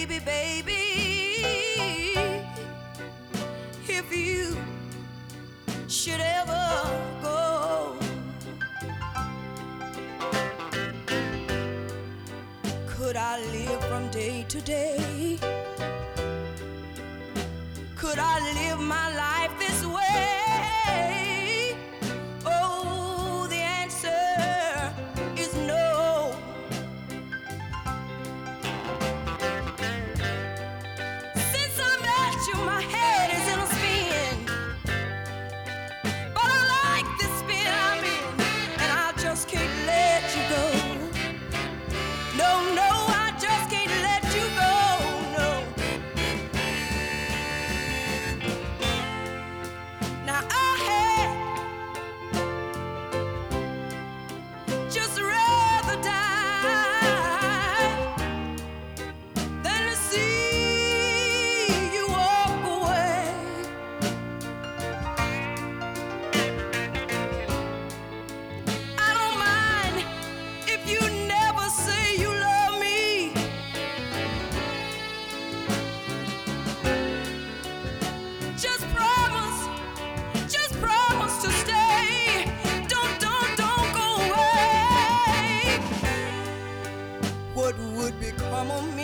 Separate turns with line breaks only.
baby, baby, if you should ever go, could I live from day to day? Could I live my life this way? Oh, the answer is no. Since I met you, my head is in a spin, but I like the spin I'm in, and I just can't let you go. No, no, I just can't let you go, no. Now I had just rather die than to see you walk away. I don't mind if you never say you love me. Just promise to stay. Don't go away. What would become of me